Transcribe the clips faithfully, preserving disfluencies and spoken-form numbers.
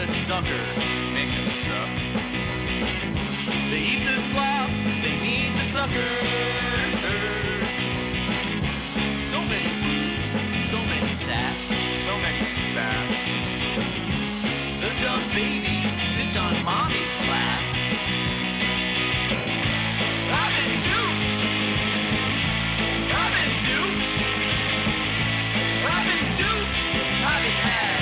the sucker, make him suck. They eat the slop, they need the sucker. So many boobs, so many saps, so many saps. The dumb baby sits on mommy's lap. I've been duped. I've been duped. I've been duped. I've been had.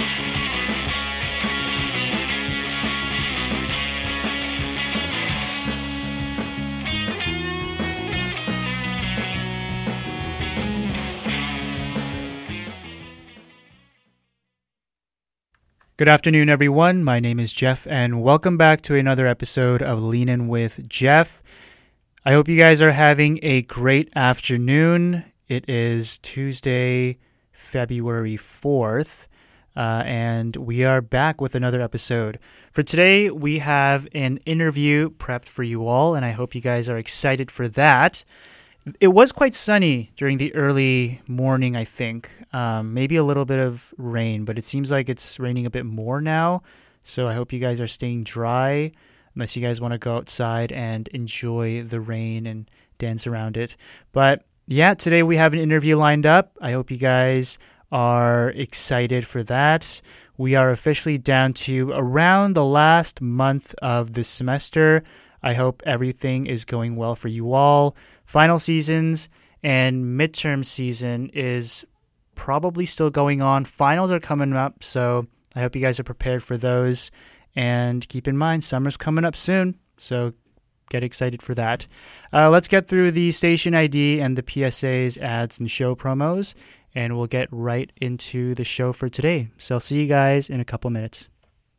Good afternoon, everyone. My name is Jeff, and welcome back to another episode of Lean In with Jeff. I hope you guys are having a great afternoon. It is Tuesday, February fourth, uh, and we are back with another episode. For today, we have an interview prepped for you all, and I hope you guys are excited for that. It was quite sunny during the early morning, I think. Um, maybe a little bit of rain, but it seems like it's raining a bit more now. So I hope you guys are staying dry, unless you guys want to go outside and enjoy the rain and dance around it. But yeah, today we have an interview lined up. I hope you guys are excited for that. We are officially down to around the last month of the semester. I hope everything is going well for you all. Final seasons and midterm season is probably still going on. Finals are coming up, so I hope you guys are prepared for those. And keep in mind, summer's coming up soon, so get excited for that. Uh, let's get through the station I D and the P S As, ads, and show promos, and we'll get right into the show for today. So I'll see you guys in a couple minutes.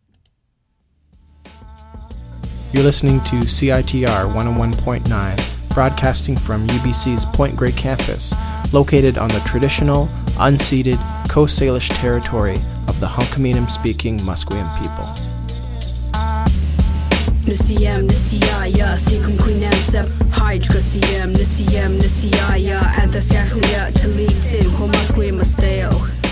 You're listening to C I T R one oh one point nine, broadcasting from U B C's Point Grey campus, located on the traditional, unceded Coast Salish territory of the Hunkaminam-speaking Musqueam people. Nisiyam nisiyaya thikum quinansab hydra siyam nisiyam nisiyaya anthasyakhlia talitin homasqueam masteo.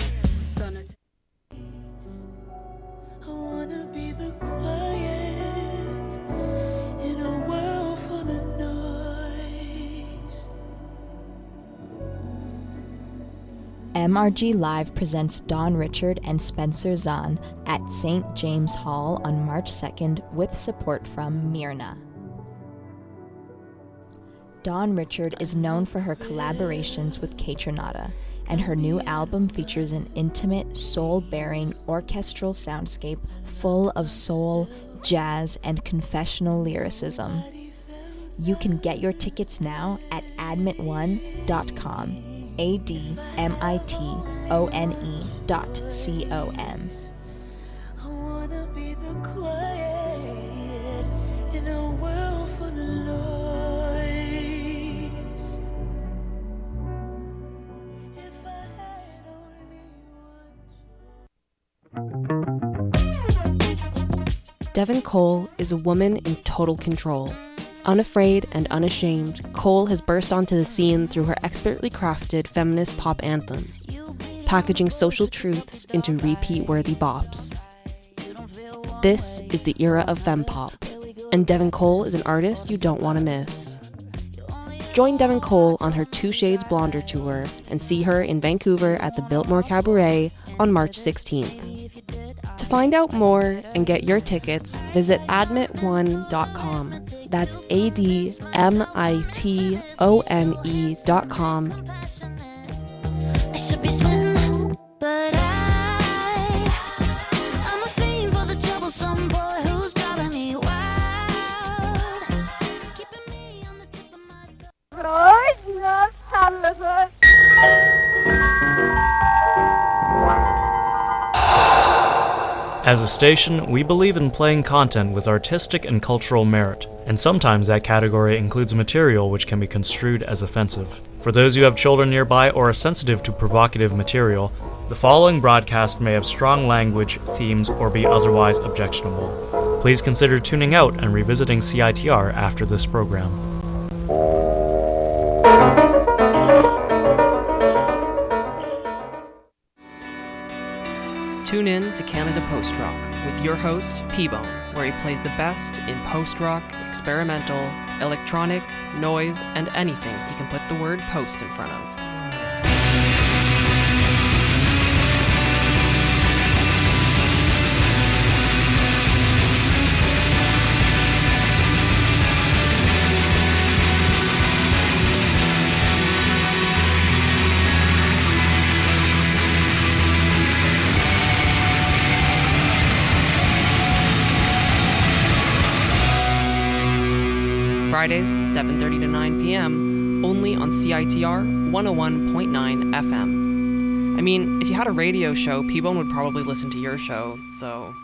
M R G Live presents Don Richard and Spencer Zahn at Saint James Hall on March second with support from Myrna. Don Richard is known for her collaborations with Kaytranada, and her new album features an intimate, soul-bearing orchestral soundscape full of soul, jazz, and confessional lyricism. You can get your tickets now at admit one dot com. A D M I T O N E dot C O M. I wanna be the quiet in a world full of noise. If I had only one. Devin Cole is a woman in total control. Unafraid and unashamed, Cole has burst onto the scene through her expertly crafted feminist pop anthems, packaging social truths into repeat-worthy bops. This is the era of fempop, and Devin Cole is an artist you don't want to miss. Join Devin Cole on her Two Shades Blonder tour and see her in Vancouver at the Biltmore Cabaret on March sixteenth. To find out more and get your tickets, visit admit one dot com. That's A D M I T O N E dot com. I should be sweating, but I, I'm a fiend for the troublesome boy who's driving me wild, keeping me on the tip of my tongue. As a station, we believe in playing content with artistic and cultural merit, and sometimes that category includes material which can be construed as offensive. For those who have children nearby or are sensitive to provocative material, the following broadcast may have strong language, themes, or be otherwise objectionable. Please consider tuning out and revisiting C I T R after this program. Tune in to Canada Post Rock, with your host, P-Bone, where he plays the best in post-rock, experimental, electronic, noise, and anything he can put the word post in front of. Fridays, seven thirty to nine p.m., only on C I T R one oh one point nine F M. I mean, if you had a radio show, P-Bone would probably listen to your show, so...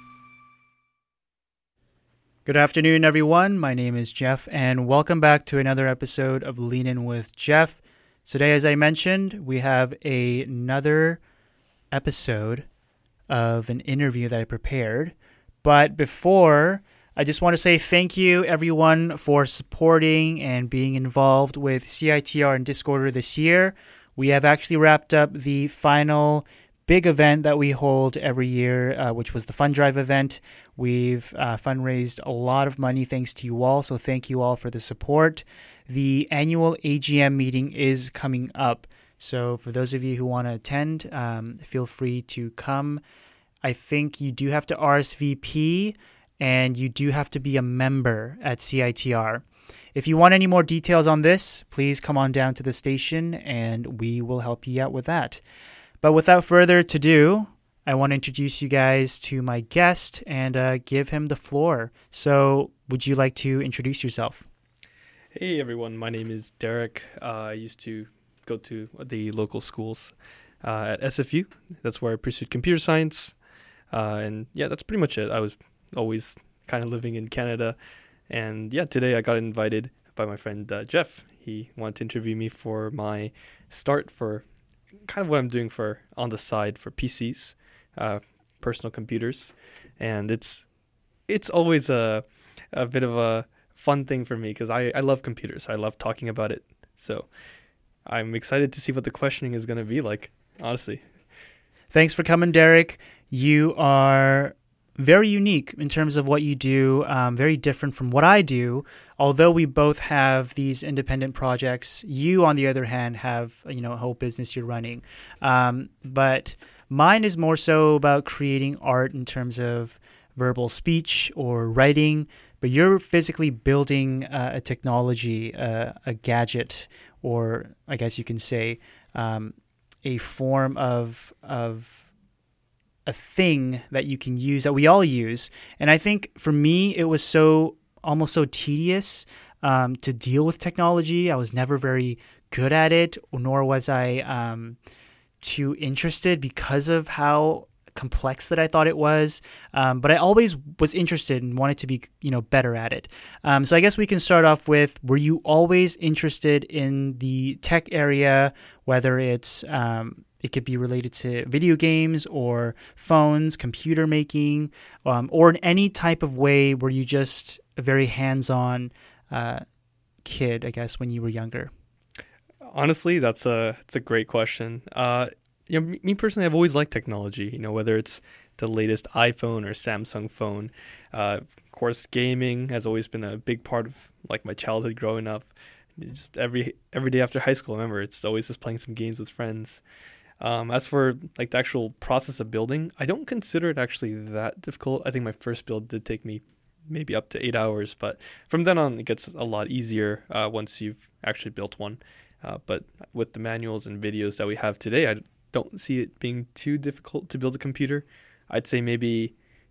Good afternoon, everyone. My name is Jeff, and welcome back to another episode of Lean In with Jeff. Today, as I mentioned, we have a, another episode of an interview that I prepared. But before... I just want to say thank you, everyone, for supporting and being involved with C I T R and Discorder this year. We have actually wrapped up the final big event that we hold every year, uh, which was the Fund Drive event. We've uh, fundraised a lot of money thanks to you all, so thank you all for the support. The annual A G M meeting is coming up, so for those of you who want to attend, um, feel free to come. I think you do have to R S V P, and you do have to be a member at C I T R. If you want any more details on this, please come on down to the station and we will help you out with that. But without further ado, I want to introduce you guys to my guest and uh, give him the floor. So would you like to introduce yourself? Hey everyone, my name is Derek. Uh, I used to go to the local schools uh, at S F U. That's where I pursued computer science. Uh, and yeah, that's pretty much it. I was always kind of living in Canada, and yeah, today I got invited by my friend uh, Jeff. He wanted to interview me for my start for kind of what I'm doing for on the side for P Cs, uh, personal computers, and it's it's always a a bit of a fun thing for me because I I love computers. I love talking about it, so I'm excited to see what the questioning is going to be like. Honestly, thanks for coming, Derek. You are very unique in terms of what you do, um, very different from what I do. Although we both have these independent projects, you, on the other hand, have, you know, a whole business you're running. Um, but mine is more so about creating art in terms of verbal speech or writing, but you're physically building uh, a technology, uh, a gadget, or I guess you can say um, a form of of a thing that you can use, that we all use. And I think for me, it was so almost so tedious um, to deal with technology. I was never very good at it, nor was I um, too interested because of how complex that I thought it was. Um, but I always was interested and wanted to be, you know, better at it. Um, so I guess we can start off with, were you always interested in the tech area, whether it's um, it could be related to video games or phones, computer making, um, or in any type of way where you just a very hands-on uh, kid, I guess, when you were younger? Honestly, that's a it's a great question. Uh, you know, me, me personally, I've always liked technology. You know, whether it's the latest iPhone or Samsung phone. Uh, of course, gaming has always been a big part of like my childhood growing up. Just every every day after high school, I remember it's always just playing some games with friends. Um, as for like the actual process of building, I don't consider it actually that difficult. I think my first build did take me maybe up to eight hours, but from then on, it gets a lot easier uh, once you've actually built one. Uh, but with the manuals and videos that we have today, I don't see it being too difficult to build a computer. I'd say maybe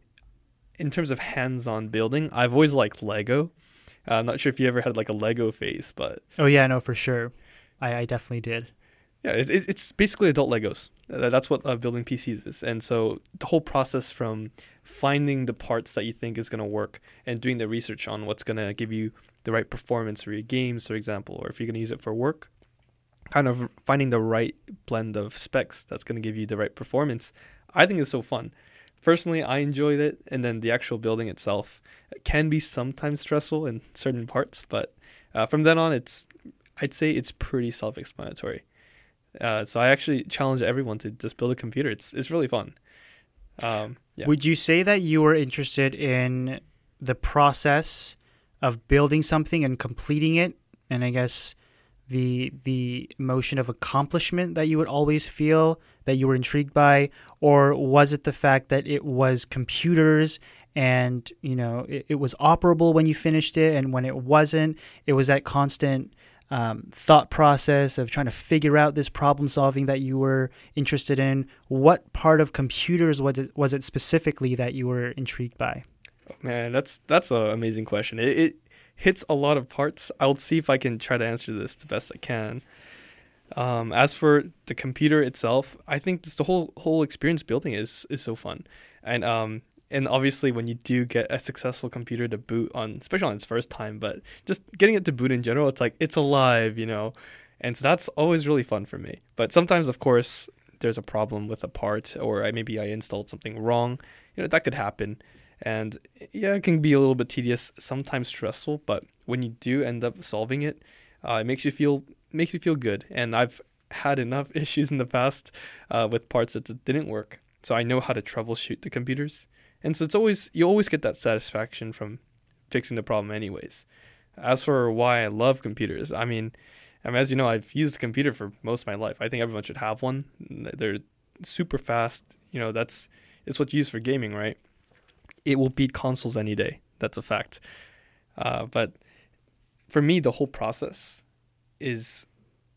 in terms of hands-on building, I've always liked Lego. Uh, I'm not sure if you ever had like a Lego phase, but... Oh yeah, no, for sure. I, I definitely did. Yeah, it, it's basically adult Legos. That's what uh, building P Cs is. And so the whole process from finding the parts that you think is going to work and doing the research on what's going to give you the right performance for your games, for example, or if you're going to use it for work, kind of finding the right blend of specs that's going to give you the right performance, I think is so fun. Personally, I enjoyed it, and then the actual building itself can be sometimes stressful in certain parts, but uh, from then on, it's I'd say it's pretty self-explanatory. Uh, so I actually challenge everyone to just build a computer. It's it's really fun. Um, yeah. Would you say that you were interested in the process of building something and completing it, and I guess the the emotion of accomplishment that you would always feel that you were intrigued by, or was it the fact that it was computers and you know it, it was operable when you finished it, and when it wasn't, it was that constant um, thought process of trying to figure out this problem solving that you were interested in? What part of computers was it, was it specifically that you were intrigued by? Oh, man, that's that's an amazing question. It, it hits a lot of parts. I'll see if I can try to answer this the best I can. Um, as for the computer itself, I think this, the whole whole experience building is is so fun, and um and obviously when you do get a successful computer to boot on, especially on its first time, but just getting it to boot in general, it's like it's alive, you know, and so that's always really fun for me. But sometimes, of course, there's a problem with a part, or I, maybe I installed something wrong, you know, that could happen. And yeah, it can be a little bit tedious, sometimes stressful, but when you do end up solving it, uh, it makes you feel makes you feel good. And I've had enough issues in the past uh, with parts that didn't work, so I know how to troubleshoot the computers. And so it's always you always get that satisfaction from fixing the problem, anyways. As for why I love computers, I mean, I mean, as you know, I've used a computer for most of my life. I think everyone should have one. They're super fast. You know, that's it's what's used for gaming, right? It will beat consoles any day. That's a fact. Uh, but for me, the whole process is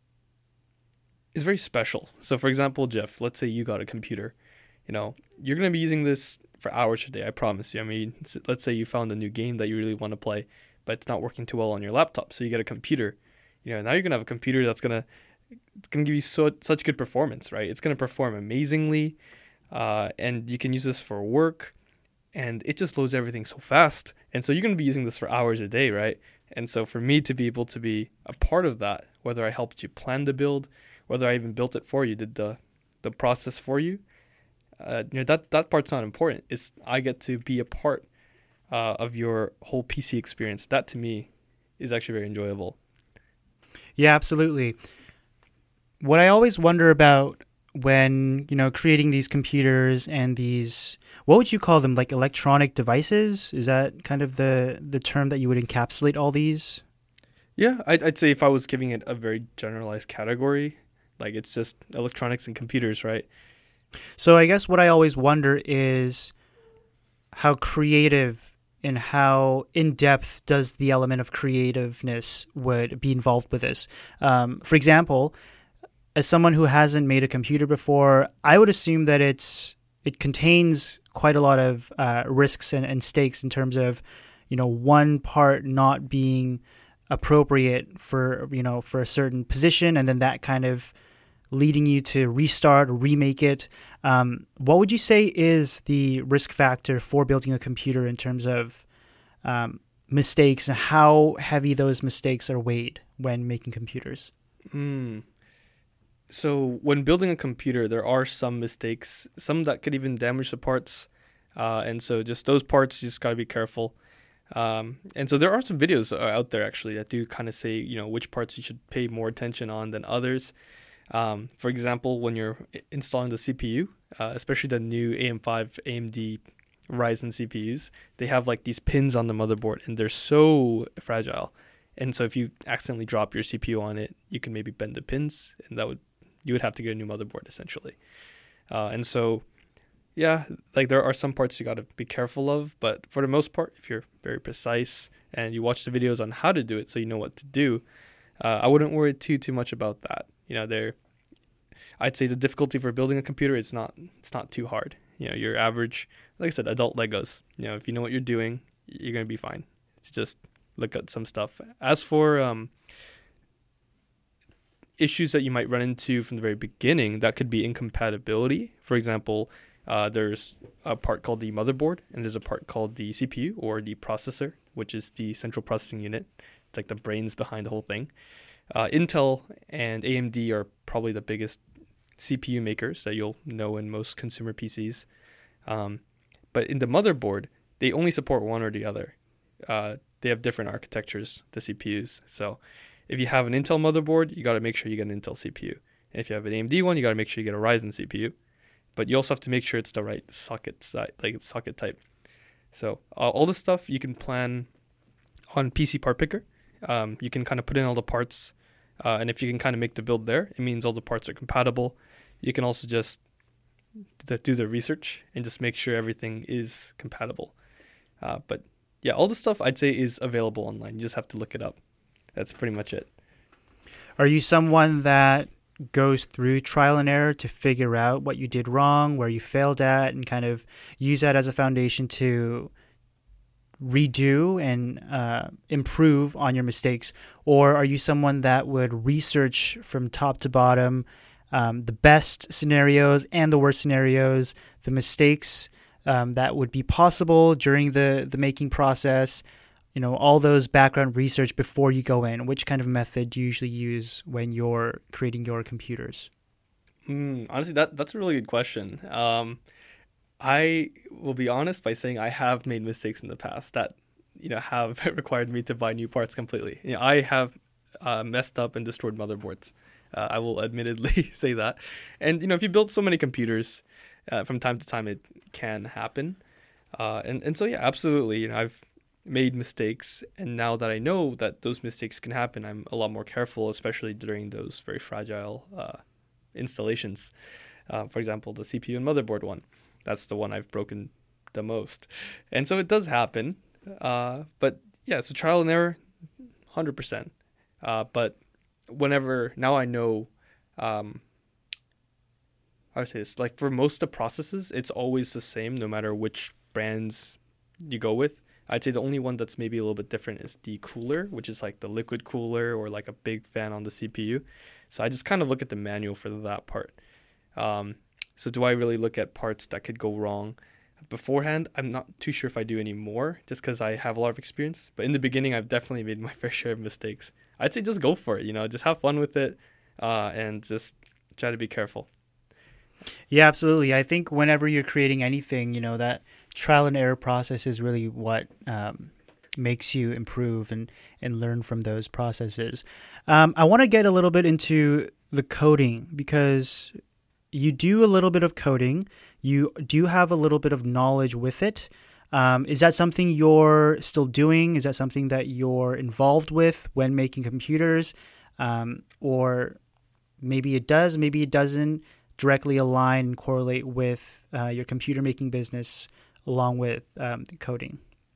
is very special. So, for example, Jeff, let's say you got a computer. You know, you're going to be using this for hours a day, I promise you. I mean, let's say you found a new game that you really want to play, but it's not working too well on your laptop, so you get a computer. You know, now you're going to have a computer that's going to it's going to give you so such good performance, right? It's going to perform amazingly, uh, and you can use this for work. And it just loads everything so fast. And so you're going to be using this for hours a day, right? And so for me to be able to be a part of that, whether I helped you plan the build, whether I even built it for you, did the the process for you, uh, you know, that, that part's not important. It's I get to be a part uh, of your whole P C experience. That to me is actually very enjoyable. Yeah, absolutely. What I always wonder about when, you know, creating these computers and these, what would you call them, like electronic devices? Is that kind of the, the term that you would encapsulate all these? Yeah, I'd, I'd say if I was giving it a very generalized category, like it's just electronics and computers, right? So I guess what I always wonder is how creative and how in-depth does the element of creativeness would be involved with this? Um, for example, as someone who hasn't made a computer before, I would assume that it's it contains quite a lot of uh, risks and, and stakes in terms of, you know, one part not being appropriate for, you know, for a certain position, and then that kind of leading you to restart or remake it. Um, what would you say is the risk factor for building a computer in terms of um, mistakes, and how heavy those mistakes are weighed when making computers? Hmm. So when building a computer, there are some mistakes, some that could even damage the parts. Uh, and so just those parts, you just got to be careful. Um, and so there are some videos out there actually that do kind of say, you know, which parts you should pay more attention on than others. Um, for example, when you're installing the C P U, uh, especially the new A M five A M D Ryzen C P Us, they have like these pins on the motherboard and they're so fragile. And so if you accidentally drop your C P U on it, you can maybe bend the pins, and that would you would have to get a new motherboard essentially. Uh, and so, yeah, like there are some parts you got to be careful of, but for the most part, if you're very precise and you watch the videos on how to do it so you know what to do, uh, I wouldn't worry too, too much about that. You know, there, I'd say the difficulty for building a computer, it's not, it's not too hard. You know, your average, like I said, adult Legos, you know, if you know what you're doing, you're going to be fine. It's just look at some stuff. As for, um, issues that you might run into from the very beginning, that could be incompatibility. For example, uh, there's a part called the motherboard, and there's a part called the C P U, or the processor, which is the central processing unit. It's like the brains behind the whole thing. Uh, Intel and A M D are probably the biggest C P U makers that you'll know in most consumer P Cs. Um, but in the motherboard, they only support one or the other. Uh, they have different architectures, the C P Us. So if you have an Intel motherboard, you got to make sure you get an Intel C P U. And if you have an A M D one, you got to make sure you get a Ryzen C P U. but you also have to make sure it's the right socket side, like socket type. So uh, all this stuff you can plan on P C Part Picker. Um, you can kind of put in all the parts, uh, and if you can kind of make the build there, it means all the parts are compatible. You can also just th- do the research and just make sure everything is compatible. Uh, but yeah, all the stuff I'd say is available online. You just have to look it up. That's pretty much it. Are you someone that goes through trial and error to figure out what you did wrong, where you failed at, and kind of use that as a foundation to redo and uh, improve on your mistakes? Or are you someone that would research from top to bottom um, the best scenarios and the worst scenarios, the mistakes um, that would be possible during the, the making process, you know, all those background research before you go in? Which kind of method do you usually use when you're creating your computers? Mm, honestly, that that's a really good question. Um, I will be honest by saying I have made mistakes in the past that, you know, have required me to buy new parts completely. You know, I have uh, messed up and destroyed motherboards. Uh, I will admittedly say that. And, you know, if you build so many computers, uh, from time to time it can happen. Uh, and, and so, yeah, absolutely. You know, I've made mistakes, and now that I know that those mistakes can happen, I'm a lot more careful, especially during those very fragile uh, installations. Uh, for example, the C P U and motherboard one. That's the one I've broken the most. And so it does happen. Uh, but yeah, so trial and error, one hundred percent. Uh, but whenever, now I know, um, how do I say this? Like for most of the processes, it's always the same no matter which brands you go with. I'd say the only one that's maybe a little bit different is the cooler, which is like the liquid cooler or like a big fan on the C P U. So I just kind of look at the manual for that part. Um, so do I really look at parts that could go wrong beforehand? I'm not too sure if I do anymore just because I have a lot of experience. But in the beginning, I've definitely made my fair share of mistakes. I'd say just go for it, you know, just have fun with it uh, and just try to be careful. Yeah, absolutely. I think whenever you're creating anything, you know, that trial and error process is really what um, makes you improve and, and learn from those processes. Um, I want to get a little bit into the coding because you do a little bit of coding. You do have a little bit of knowledge with it. Um, is that something you're still doing? Is that something that you're involved with when making computers? Um, or maybe it does, maybe it doesn't directly align and correlate with uh, your computer making business along with um, the coding?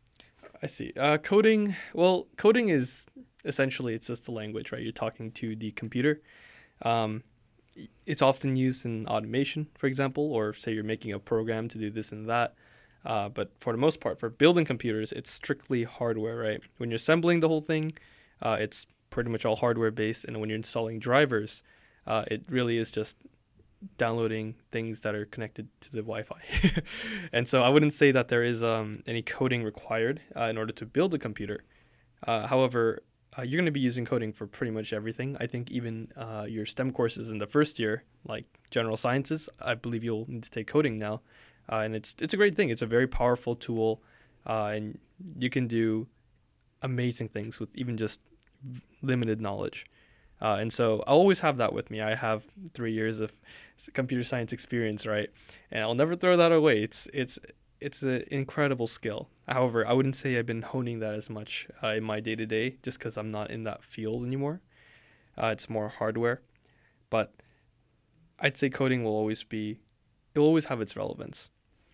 I see. Uh, coding, well, coding is essentially, it's just the language, right? You're talking to the computer. Um, it's often used in automation, for example, or say you're making a program to do this and that. Uh, but for the most part, for building computers, it's strictly hardware, right? When you're assembling the whole thing, uh, it's pretty much all hardware based. And when you're installing drivers, uh, it really is just downloading things that are connected to the Wi-Fi. And so I wouldn't say that there is um, any coding required uh, in order to build a computer. Uh, however, uh, you're going to be using coding for pretty much everything. I think even uh, your STEM courses in the first year, like general sciences, I believe you'll need to take coding now. Uh, and it's it's a great thing. It's a very powerful tool, uh, and you can do amazing things with even just limited knowledge. Uh, and so I always have that with me. I have three years of computer science experience, right? And I'll never throw that away. It's it's it's an incredible skill. However, I wouldn't say I've been honing that as much uh, in my day-to-day just because I'm not in that field anymore. Uh, it's more hardware. But I'd say coding will always be, it'll always have its relevance.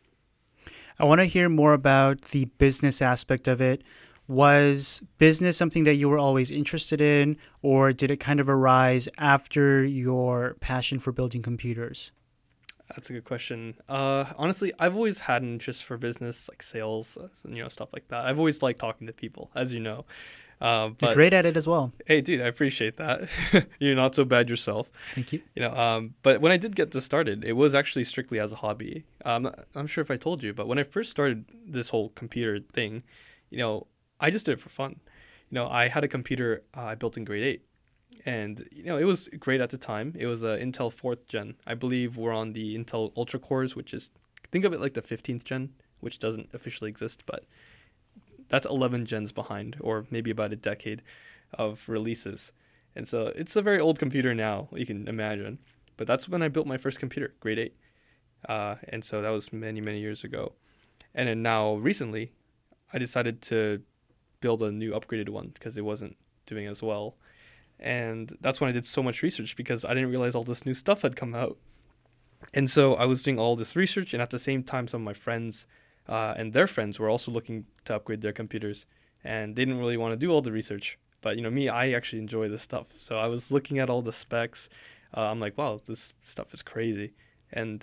I want to hear more about the business aspect of it. Was business something that you were always interested in, or did it kind of arise after your passion for building computers? That's a good question. Uh, honestly, I've always had an interest for business, like sales, you know, stuff like that. I've always liked talking to people, as you know. Uh, but, You're great at it as well. Hey, dude, I appreciate that. You're not so bad yourself. Thank you. You know, um, but when I did get this started, it was actually strictly as a hobby. Um, I'm sure if I told you, but when I first started this whole computer thing, you know, I just did it for fun. You know, I had a computer uh, I built in grade eight. And, you know, it was great at the time. It was an Intel fourth gen. I believe we're on the Intel Ultra cores, which is, think of it like the fifteenth gen, which doesn't officially exist, but that's eleven gens behind, or maybe about a decade of releases. And so it's a very old computer now, you can imagine. But that's when I built my first computer, grade eight. Uh, and so that was many, many years ago. And then now recently, I decided to build a new upgraded one because it wasn't doing as well. And that's when I did so much research because I didn't realize all this new stuff had come out. And so I was doing all this research, and at the same time, some of my friends uh, and their friends were also looking to upgrade their computers, and they didn't really want to do all the research. But, you know, me, I actually enjoy this stuff. So I was looking at all the specs. Uh, I'm like, wow, this stuff is crazy. And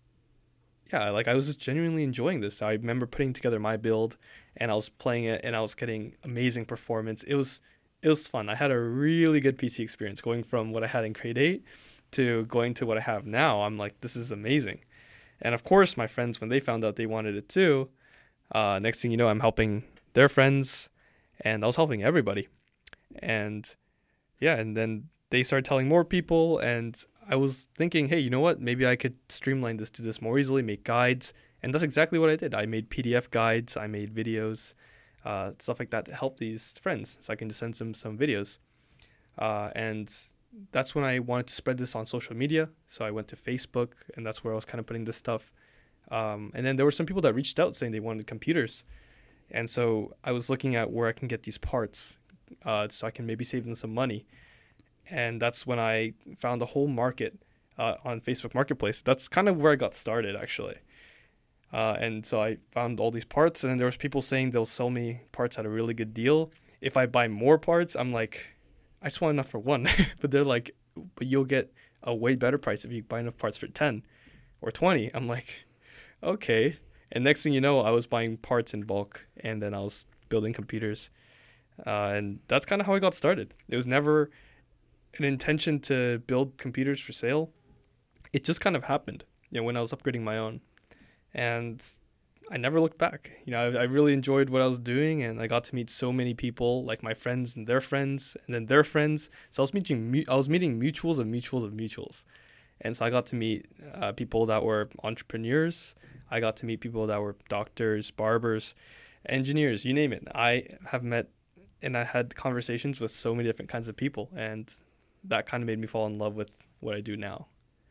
yeah, like I was just genuinely enjoying this. I remember putting together my build, and I was playing it, and I was getting amazing performance. It was it was fun. I had a really good P C experience going from what I had in Grade eight to going to what I have now. I'm like, this is amazing. And of course, my friends, when they found out they wanted it too, uh, next thing you know, I'm helping their friends, and I was helping everybody. And yeah, and then they started telling more people, and I was thinking, hey, you know what? Maybe I could streamline this, do this more easily, make guides. And that's exactly what I did. I made P D F guides, I made videos, uh, stuff like that to help these friends. So I can just send them some videos. Uh, and that's when I wanted to spread this on social media. So I went to Facebook, and that's where I was kind of putting this stuff. Um, and then there were some people that reached out saying they wanted computers. And so I was looking at where I can get these parts uh, so I can maybe save them some money. And that's when I found a whole market uh, on Facebook Marketplace. That's kind of where I got started, actually. Uh, and so I found all these parts, and then there was people saying they'll sell me parts at a really good deal. If I buy more parts, I'm like, I just want enough for one. But they're like, but you'll get a way better price if you buy enough parts for ten or twenty. I'm like, okay. And next thing you know, I was buying parts in bulk, and then I was building computers. Uh, and that's kind of how I got started. It was never an intention to build computers for sale. It just kind of happened, you know, when I was upgrading my own. And I never looked back. You know, I, I really enjoyed what I was doing, and I got to meet so many people, like my friends and their friends, and then their friends. So I was meeting, I was meeting mutuals of mutuals of mutuals. And so I got to meet uh, people that were entrepreneurs. I got to meet people that were doctors, barbers, engineers, you name it. I have met and I had conversations with so many different kinds of people, and that kind of made me fall in love with what I do now.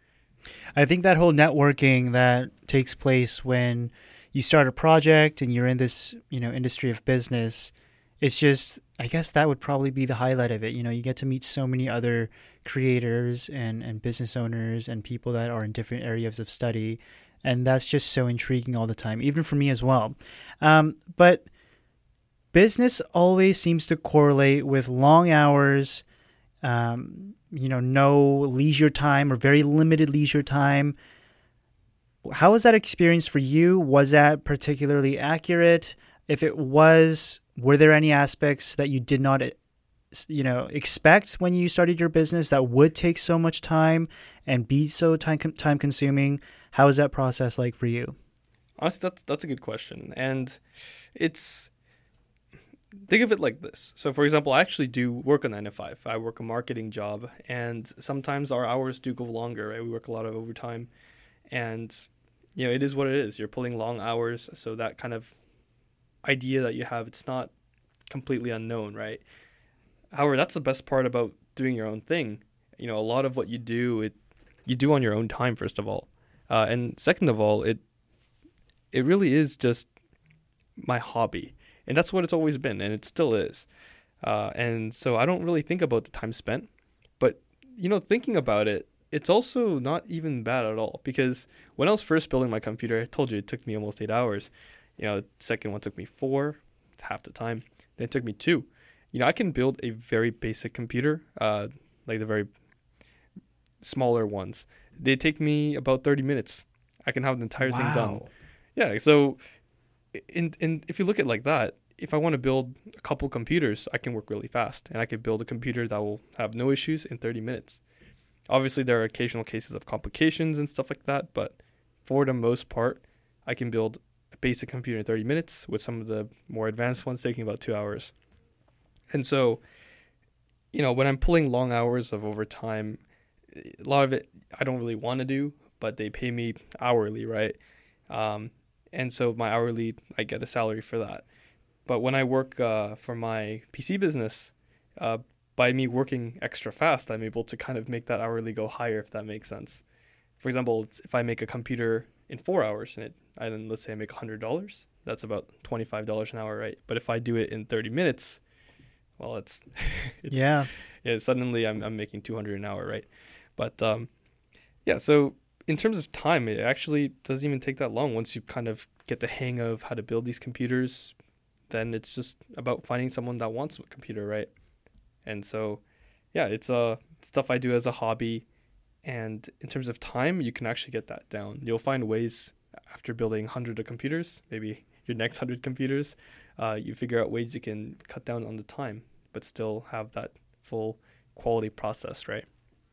I think that whole networking that takes place when you start a project and you're in this, you know, industry of business, it's just, I guess that would probably be the highlight of it. You know, you get to meet so many other creators and, and business owners and people that are in different areas of study. And that's just so intriguing all the time, even for me as well. Um, but business always seems to correlate with long hours, um, you know, no leisure time or very limited leisure time. How was that experience for you? Was that particularly accurate? If it was, were there any aspects that you did not, you know, expect when you started your business that would take so much time and be so time time consuming? How is that process like for you? Honestly, that's that's a good question, and it's, think of it like this. So, for example, I actually do work a nine to five. I work a marketing job, and sometimes our hours do go longer. Right? We work a lot of overtime, and you know, it is what it is. You're pulling long hours, so that kind of idea that you have, it's not completely unknown, right? However, that's the best part about doing your own thing. You know, a lot of what you do, it you do on your own time, first of all, uh, and second of all, it it really is just my hobby. And that's what it's always been, and it still is. Uh, and so I don't really think about the time spent. But, you know, thinking about it, it's also not even bad at all. Because when I was first building my computer, I told you it took me almost eight hours. You know, the second one took me four, half the time. Then it took me two. You know, I can build a very basic computer, uh, like the very smaller ones. They take me about thirty minutes. I can have the entire wow. thing done. Yeah, so... In, in, if you look at it like that, if I want to build a couple computers, I can work really fast. And I could build a computer that will have no issues in thirty minutes. Obviously, there are occasional cases of complications and stuff like that. But for the most part, I can build a basic computer in thirty minutes, with some of the more advanced ones taking about two hours. And so, you know, when I'm pulling long hours of overtime, a lot of it I don't really want to do, but they pay me hourly, right? Um, And so my hourly, I get a salary for that. But when I work uh, for my P C business, uh, by me working extra fast, I'm able to kind of make that hourly go higher, if that makes sense. For example, if I make a computer in four hours, and it, I then let's say I make one hundred dollars, that's about twenty-five dollars an hour, right? But if I do it in thirty minutes, well, it's, it's Yeah. yeah, suddenly I'm I'm making two hundred an hour, right? But um, yeah, so in terms of time, it actually doesn't even take that long. Once you kind of get the hang of how to build these computers, then it's just about finding someone that wants a computer, right? And so, yeah, it's uh, stuff I do as a hobby. And in terms of time, you can actually get that down. You'll find ways after building hundreds of computers, maybe your next hundred computers, uh, you figure out ways you can cut down on the time, but still have that full quality process, right?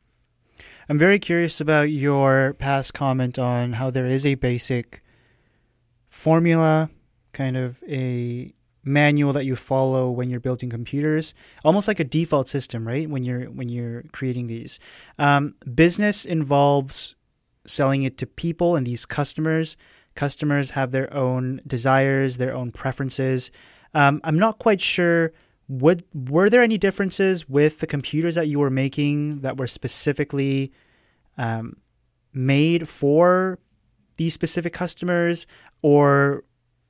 I'm very curious about your past comment on how there is a basic formula, kind of a manual that you follow when you're building computers, almost like a default system, right? When you're when you're creating these, um, business involves selling it to people and these customers. Customers have their own desires, their own preferences. Um, I'm not quite sure. Would were there any differences with the computers that you were making that were specifically um, made for these specific customers, or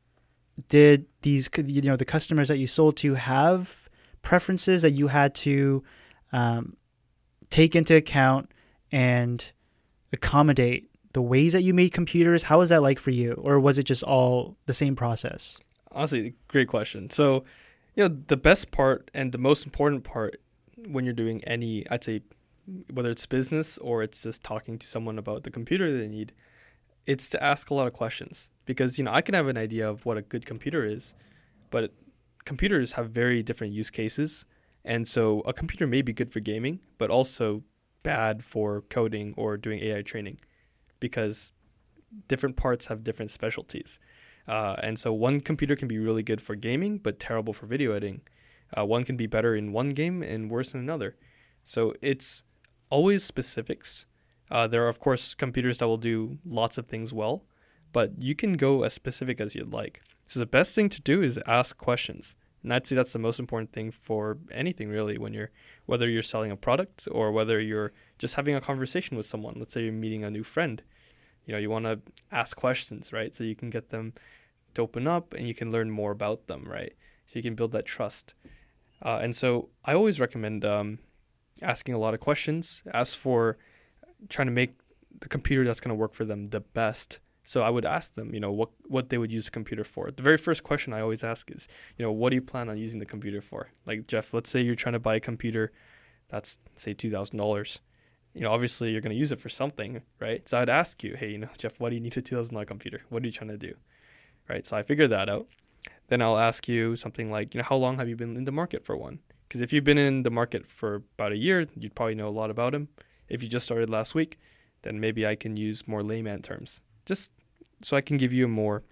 did these, you know, the customers that you sold to have preferences that you had to um, take into account and accommodate the ways that you made computers? How was that like for you? Or was it just all the same process? Honestly, great question. So, you know, the best part and the most important part when you're doing any, I'd say, whether it's business or it's just talking to someone about the computer they need, it's to ask a lot of questions. Because, you know, I can have an idea of what a good computer is, but computers have very different use cases. And so a computer may be good for gaming, but also bad for coding or doing A I training, because different parts have different specialties. Uh, and so one computer can be really good for gaming, but terrible for video editing. Uh, one can be better in one game and worse in another. So it's always specifics. Uh, there are, of course, computers that will do lots of things well, but you can go as specific as you'd like. So the best thing to do is ask questions. And I'd say that's the most important thing for anything, really, when you're, whether you're selling a product or whether you're just having a conversation with someone. Let's say you're meeting a new friend. You know, you want to ask questions, right? So you can get them to open up and you can learn more about them, right? So you can build that trust. Uh, and so I always recommend um, asking a lot of questions. As for trying to make the computer that's going to work for them the best. So I would ask them, you know, what what they would use the computer for. The very first question I always ask is, you know, what do you plan on using the computer for? Like, Jeff, let's say you're trying to buy a computer that's, say, two thousand dollars. You know, obviously you're going to use it for something, right? So I'd ask you, hey, you know, Jeff, why do you need a two thousand dollars computer? What are you trying to do? Right? So I figure that out. Then I'll ask you something like, you know, how long have you been in the market for one? Because if you've been in the market for about a year, you'd probably know a lot about them. If you just started last week, then maybe I can use more layman terms. Just so I can give you a more,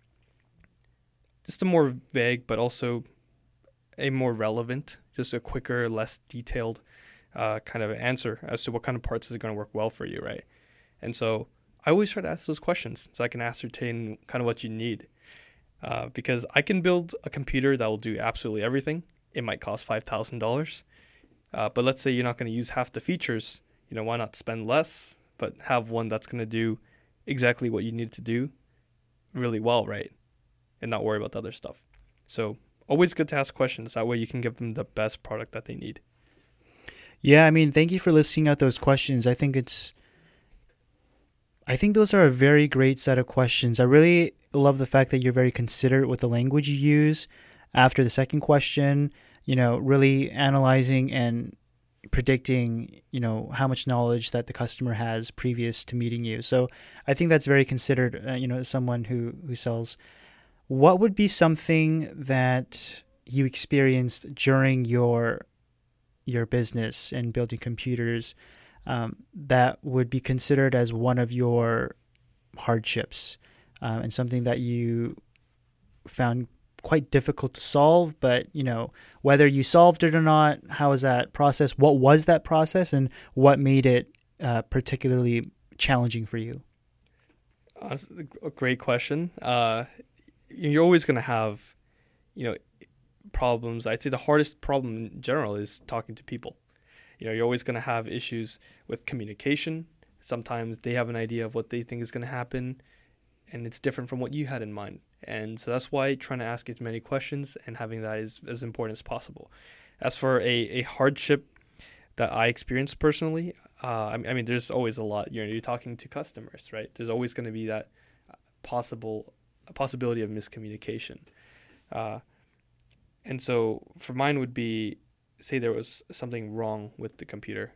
just a more vague, but also a more relevant, just a quicker, less detailed uh, kind of answer as to what kind of parts is going to work well for you, right? And so I always try to ask those questions so I can ascertain kind of what you need. Uh, because I can build a computer that will do absolutely everything. It might cost five thousand dollars. Uh, but let's say you're not going to use half the features. You know, why not spend less, but have one that's going to do exactly what you need to do really well, right? And not worry about the other stuff. So always good to ask questions. That way you can give them the best product that they need. Yeah, I mean, thank you for listing out those questions. I think it's, I think those are a very great set of questions. I really love the fact that you're very considerate with the language you use after the second question, you know, really analyzing and predicting, you know, how much knowledge that the customer has previous to meeting you. So I think that's very considered, uh, you know, as someone who, who sells. What would be something that you experienced during your your business and building computers um, that would be considered as one of your hardships um, and something that you found quite difficult to solve, but, you know, whether you solved it or not, how was that process? What was that process and what made it uh, particularly challenging for you? Uh, a great question. Uh, you're always going to have, you know, problems. I'd say the hardest problem in general is talking to people. You know, you're always going to have issues with communication. Sometimes they have an idea of what they think is going to happen, and it's different from what you had in mind. And so that's why trying to ask as many questions and having that is as important as possible. As for a, a hardship that I experienced personally, uh, I, I mean, there's always a lot. You know, you're talking to customers, right? There's always going to be that possible a possibility of miscommunication. Uh, and so for mine would be, say there was something wrong with the computer.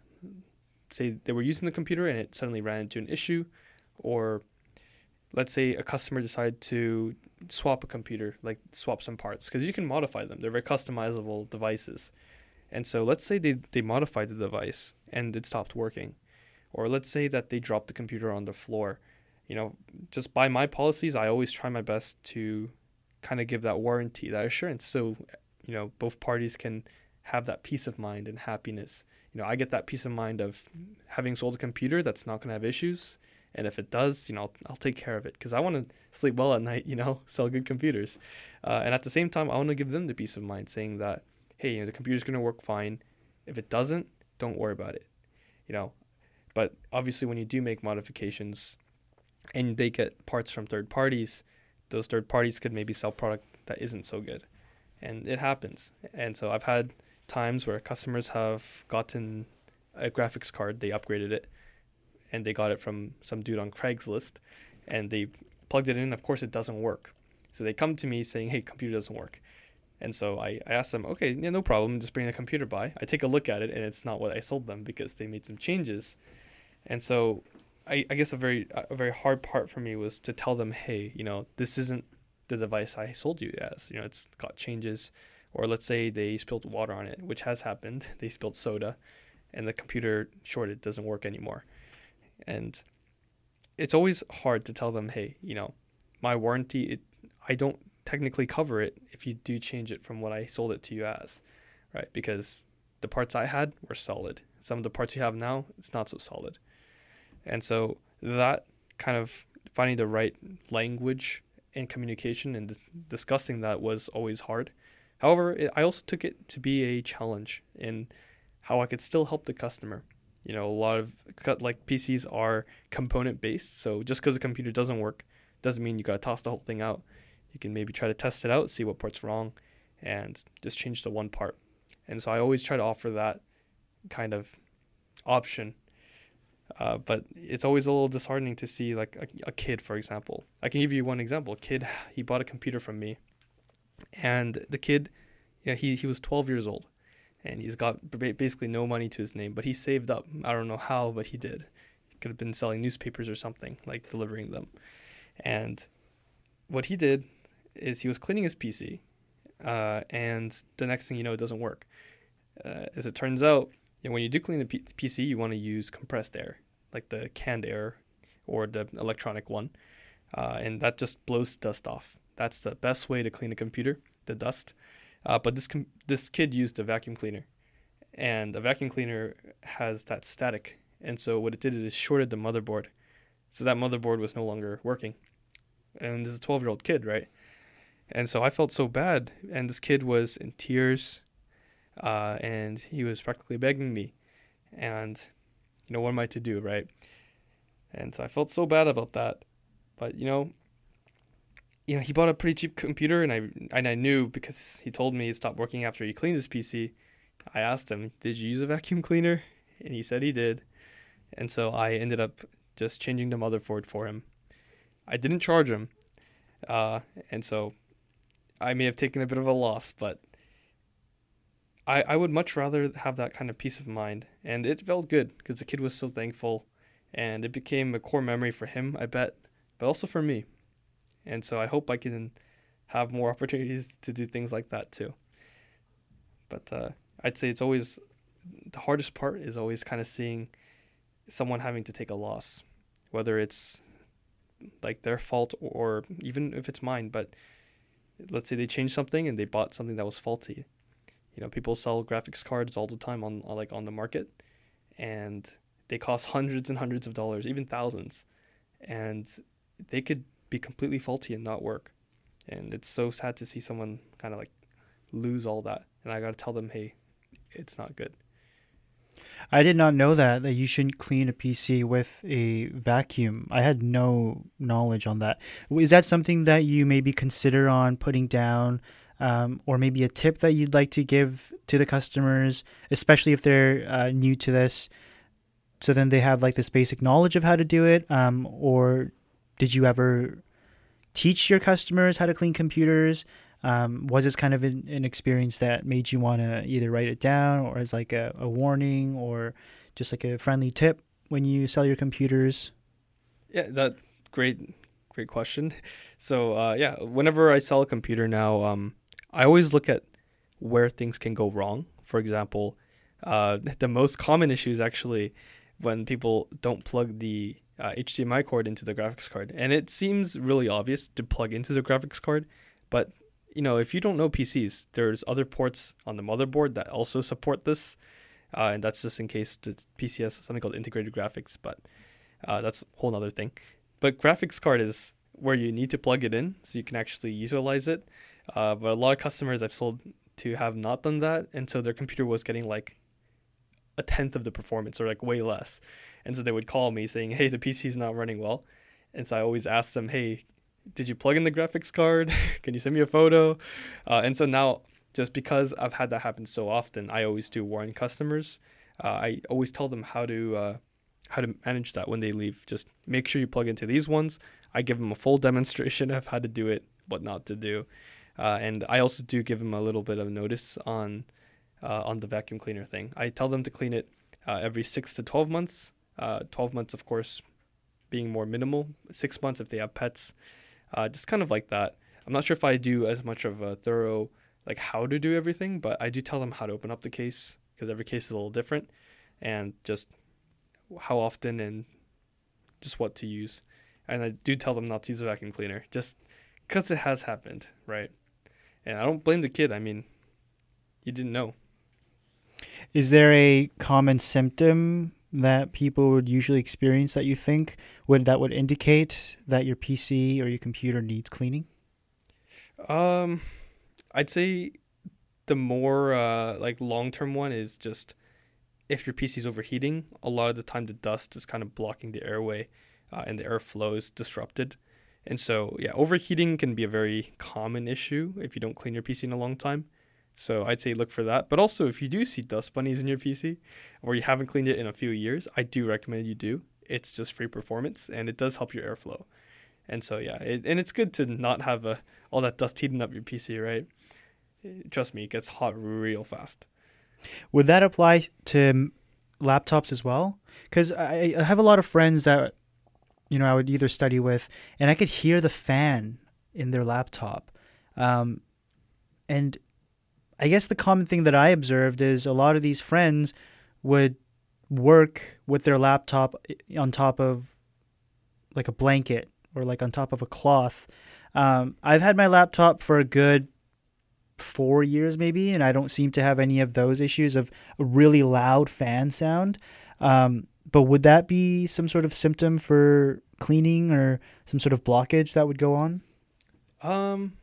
Say they were using the computer and it suddenly ran into an issue, or let's say a customer decided to swap a computer, like swap some parts, because you can modify them. They're very customizable devices. And so let's say they, they modified the device and it stopped working. Or let's say that they dropped the computer on the floor. You know, just by my policies, I always try my best to kind of give that warranty, that assurance, so, you know, both parties can have that peace of mind and happiness. You know, I get that peace of mind of having sold a computer that's not going to have issues. And if it does, you know, I'll, I'll take care of it, because I want to sleep well at night, you know, sell good computers. Uh, and at the same time, I want to give them the peace of mind, saying that, hey, you know, the computer's going to work fine. If it doesn't, don't worry about it, you know. But obviously when you do make modifications and they get parts from third parties, those third parties could maybe sell product that isn't so good. And it happens. And so I've had times where customers have gotten a graphics card, they upgraded it, and they got it from some dude on Craigslist, and they plugged it in. Of course, it doesn't work. So they come to me saying, hey, computer doesn't work. And so I, I asked them, okay, yeah, no problem, just bring the computer by. I take a look at it, and it's not what I sold them because they made some changes. And so I, I guess a very a very hard part for me was to tell them, hey, you know, this isn't the device I sold you as. You know, it's got changes. Or let's say they spilled water on it, which has happened. They spilled soda, and the computer shorted, doesn't work anymore. And it's always hard to tell them, hey, you know, my warranty, it, I don't technically cover it if you do change it from what I sold it to you as, right? Because the parts I had were solid. Some of the parts you have now, it's not so solid. And so that kind of finding the right language and communication and discussing that was always hard. However, it, I also took it to be a challenge in how I could still help the customer. You know, a lot of like P Cs are component based, so just because a computer doesn't work doesn't mean you gotta toss the whole thing out. You can maybe try to test it out, see what part's wrong, and just change the one part. And so I always try to offer that kind of option. Uh, but it's always a little disheartening to see like a, a kid, for example. I can give you one example. A kid, he bought a computer from me, and the kid, you know, he, he was twelve years old, and he's got basically no money to his name, but he saved up. I don't know how, but he did. He could have been selling newspapers or something, like delivering them. And what he did is he was cleaning his P C, uh, and the next thing you know, it doesn't work. Uh, as it turns out, you know, when you do clean the P- PC, you want to use compressed air, like the canned air or the electronic one, uh, and that just blows dust off. That's the best way to clean a computer, the dust. Uh, but this com- this kid used a vacuum cleaner, and a vacuum cleaner has that static, and so what it did is it shorted the motherboard, so that motherboard was no longer working. And this is a twelve-year-old kid, right? And so I felt so bad, and this kid was in tears, uh, and he was practically begging me, and you know, what am I to do, right? And so I felt so bad about that, but you know, you know, he bought a pretty cheap computer, and I and I knew because he told me it stopped working after he cleaned his P C. I asked him, "Did you use a vacuum cleaner?" And he said he did, and so I ended up just changing the motherboard for him. I didn't charge him, uh, and so I may have taken a bit of a loss, but I, I would much rather have that kind of peace of mind. And it felt good because the kid was so thankful, and it became a core memory for him, I bet, but also for me. And so I hope I can have more opportunities to do things like that too. But uh, I'd say it's always, the hardest part is always kind of seeing someone having to take a loss, whether it's like their fault or even if it's mine. But let's say they changed something and they bought something that was faulty. You know, people sell graphics cards all the time on, on like on the market, and they cost hundreds and hundreds of dollars, even thousands, and they could be completely faulty and not work. And it's so sad to see someone kind of like lose all that. And I got to tell them, hey, it's not good. I did not know that, that you shouldn't clean a P C with a vacuum. I had no knowledge on that. Is that something that you maybe consider on putting down, um, or maybe a tip that you'd like to give to the customers, especially if they're uh, new to this, so then they have like this basic knowledge of how to do it? Um, or did you ever teach your customers how to clean computers? Um, was this kind of an, an experience that made you want to either write it down or as like a, a warning or just like a friendly tip when you sell your computers? Yeah, that great, great question. So uh, yeah, whenever I sell a computer now, um, I always look at where things can go wrong. For example, uh, the most common issue is actually when people don't plug the uh, H D M I cord into the graphics card, and it seems really obvious to plug into the graphics card, but you know, if you don't know P Cs, there's other ports on the motherboard that also support this. Uh, and that's just in case the P C has something called integrated graphics, but uh, that's a whole other thing. But graphics card is where you need to plug it in so you can actually utilize it. Uh, but a lot of customers I've sold to have not done that. And so their computer was getting like a tenth of the performance or like way less. And so they would call me saying, hey, the P C is not running well. And so I always ask them, hey, did you plug in the graphics card? Can you send me a photo? Uh, and so now, just because I've had that happen so often, I always do warn customers. Uh, I always tell them how to uh, how to manage that when they leave. Just make sure you plug into these ones. I give them a full demonstration of how to do it, what not to do. Uh, and I also do give them a little bit of notice on uh, on the vacuum cleaner thing. I tell them to clean it uh, every six to twelve months. Uh, twelve months, of course, being more minimal. Six months if they have pets. Uh, just kind of like that. I'm not sure if I do as much of a thorough, like how to do everything, but I do tell them how to open up the case because every case is a little different and just how often and just what to use. And I do tell them not to use a vacuum cleaner just because it has happened, right? And I don't blame the kid. I mean, you didn't know. Is there a common symptom that people would usually experience that you think would that would indicate that your P C or your computer needs cleaning? Um, I'd say the more uh, like long-term one is just if your P C is overheating, a lot of the time the dust is kind of blocking the airway uh, and the airflow is disrupted. And so, yeah, overheating can be a very common issue if you don't clean your P C in a long time. So I'd say look for that. But also, if you do see dust bunnies in your P C or you haven't cleaned it in a few years, I do recommend you do. It's just free performance and it does help your airflow. And so, yeah, it, and it's good to not have a, all that dust heating up your P C, right? Trust me, it gets hot real fast. Would that apply to laptops as well? Because I, I have a lot of friends that, you know, I would either study with, and I could hear the fan in their laptop. Um, and I guess the common thing that I observed is a lot of these friends would work with their laptop on top of like a blanket or like on top of a cloth. Um, I've had my laptop for a good four years maybe, and I don't seem to have any of those issues of a really loud fan sound. Um, but would that be some sort of symptom for cleaning or some sort of blockage that would go on? Um,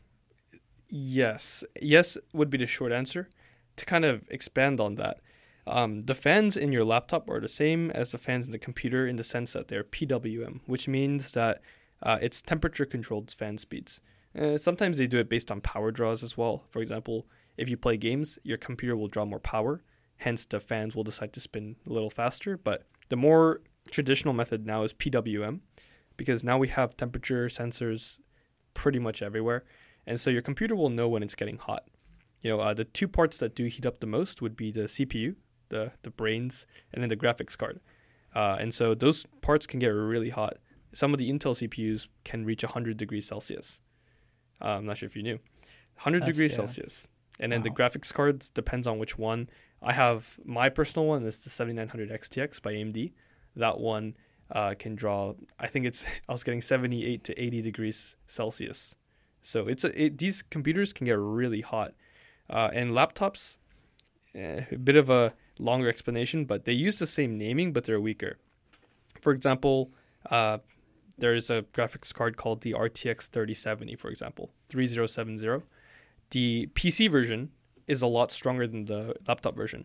yes. Yes would be the short answer. To kind of expand on that, um, the fans in your laptop are the same as the fans in the computer in the sense that they're P W M, which means that uh, it's temperature-controlled fan speeds. Uh, sometimes they do it based on power draws as well. For example, if you play games, your computer will draw more power. Hence, the fans will decide to spin a little faster. But the more traditional method now is P W M, because now we have temperature sensors pretty much everywhere. And so your computer will know when it's getting hot. You know, uh, the two parts that do heat up the most would be the C P U, the, the brains, and then the graphics card. Uh, and so those parts can get really hot. Some of the Intel C P Us can reach one hundred degrees Celsius. Uh, I'm not sure if you knew. one hundred That's, degrees yeah. Celsius. And then Wow. the graphics cards depends on which one. I have my personal one is the seventy-nine hundred X T X by A M D. That one uh, can draw, I think it's, I was getting seventy-eight to eighty degrees Celsius. So it's a, it, these computers can get really hot. Uh, and laptops, eh, a bit of a longer explanation, but they use the same naming, but they're weaker. For example, uh, there's a graphics card called the R T X thirty seventy, for example, thirty seventy. The P C version is a lot stronger than the laptop version.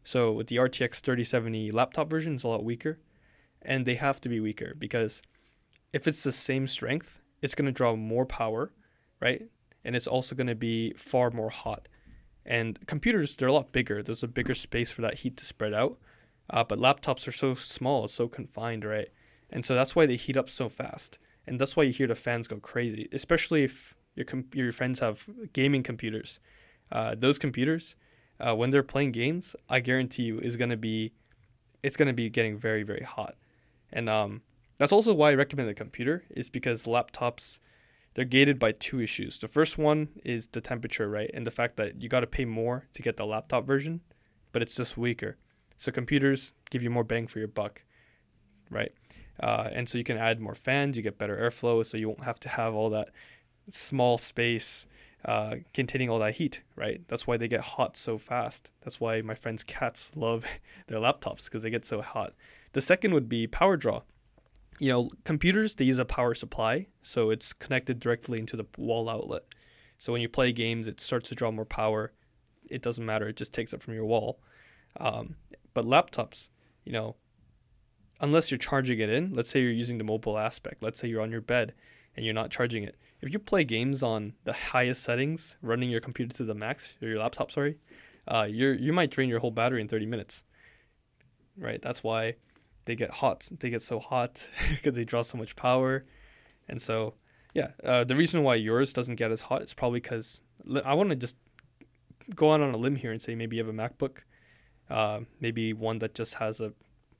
So with the R T X thirty seventy laptop version, it's a lot weaker. And they have to be weaker because if it's the same strength, it's going to draw more power, right? And it's also going to be far more hot. And computers, they're a lot bigger. There's a bigger space for that heat to spread out. Uh, but laptops are so small, it's so confined, right? And so that's why they heat up so fast. And that's why you hear the fans go crazy, especially if your com- your friends have gaming computers. Uh, those computers, uh, when they're playing games, I guarantee you is going to be, it's going to be getting very, very hot. And um, that's also why I recommend the computer, is because laptops, they're gated by two issues. The first one is the temperature, right? And the fact that you got to pay more to get the laptop version, but it's just weaker. So computers give you more bang for your buck, right? Uh, and so you can add more fans, you get better airflow, so you won't have to have all that small space uh, containing all that heat, right? That's why they get hot so fast. That's why my friends' cats love their laptops, because they get so hot. The second would be power draw. You know, computers, they use a power supply, so it's connected directly into the wall outlet. So when you play games, it starts to draw more power. It doesn't matter, it just takes it from your wall. Um, but laptops, you know, unless you're charging it in, let's say you're using the mobile aspect, let's say you're on your bed and you're not charging it. If you play games on the highest settings, running your computer to the max, or your laptop, sorry, uh, you're, you might drain your whole battery in thirty minutes, right? That's why they get hot. They get so hot because they draw so much power. And so, yeah, uh, the reason why yours doesn't get as hot is probably because I want to just go out on a limb here and say maybe you have a MacBook, uh, maybe one that just has a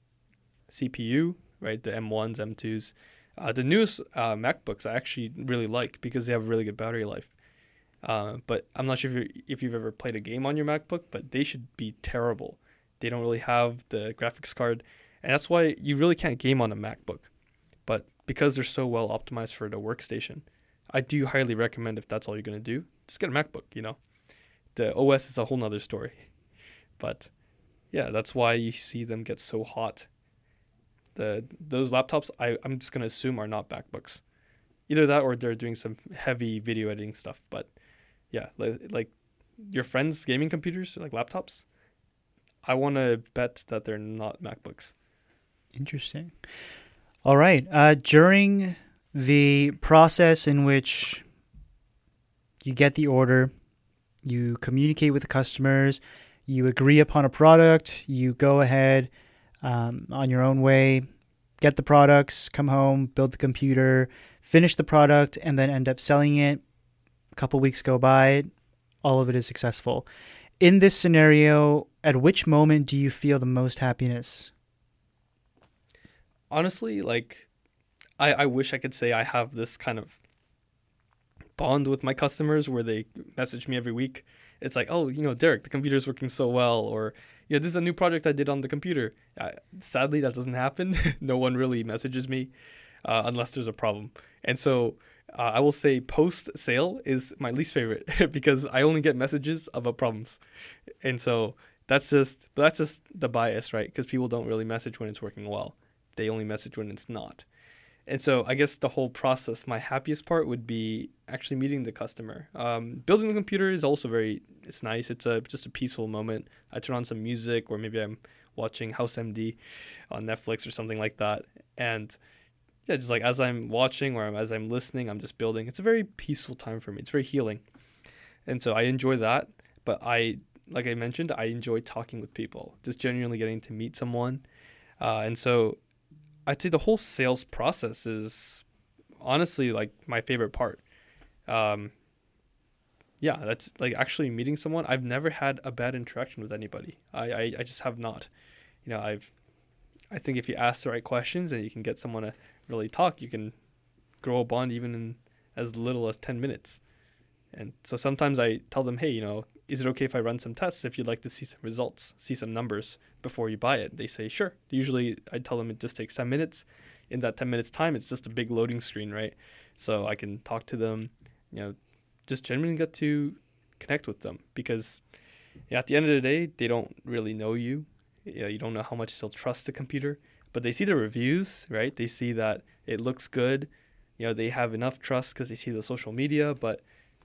C P U, right? The M ones, M twos. Uh, the newest uh, MacBooks I actually really like because they have really good battery life. Uh, but I'm not sure if, you're, if you've ever played a game on your MacBook, but they should be terrible. They don't really have the graphics card. And that's why you really can't game on a MacBook. But because they're so well optimized for the workstation, I do highly recommend, if that's all you're going to do, just get a MacBook, you know. The O S is a whole nother story. But yeah, that's why you see them get so hot. The Those laptops, I, I'm just going to assume, are not MacBooks. Either that or they're doing some heavy video editing stuff. But yeah, like, like your friends' gaming computers, like laptops, I want to bet that they're not MacBooks. Interesting. All right. Uh, during the process in which you get the order, you communicate with the customers, you agree upon a product, you go ahead um, on your own way, get the products, come home, build the computer, finish the product, and then end up selling it. A couple weeks go by, all of it is successful. In this scenario, at which moment do you feel the most happiness? Honestly, like, I, I wish I could say I have this kind of bond with my customers where they message me every week. It's like, oh, you know, Derek, the computer's working so well, or, you know, this is a new project I did on the computer. Uh, sadly, that doesn't happen. No one really messages me uh, unless there's a problem. And so uh, I will say post-sale is my least favorite because I only get messages about problems. And so that's just, that's just the bias, right? Because people don't really message when it's working well. They only message when it's not. And so I guess the whole process, my happiest part would be actually meeting the customer. Um, building the computer is also very, it's nice. It's a just a peaceful moment. I turn on some music, or maybe I'm watching House M D on Netflix or something like that. And yeah, just like as I'm watching or as I'm listening, I'm just building. It's a very peaceful time for me. It's very healing. And so I enjoy that. But I, like I mentioned, I enjoy talking with people, just genuinely getting to meet someone. Uh, and so I'd say the whole sales process is honestly like my favorite part. Um, yeah, that's like actually meeting someone. I've never had a bad interaction with anybody. I, I, I just have not. You know, I've, I think if you ask the right questions and you can get someone to really talk, you can grow a bond even in as little as ten minutes. And so sometimes I tell them, hey, you know, is it okay if I run some tests if you'd like to see some results, see some numbers before you buy it? They say, sure. Usually I tell them it just takes ten minutes. In that ten minutes time, it's just a big loading screen, right? So I can talk to them, you know, just genuinely get to connect with them because yeah, at the end of the day, they don't really know you. You know, you don't know how much they'll trust the computer, but they see the reviews, right? They see that it looks good. You know, they have enough trust because they see the social media, but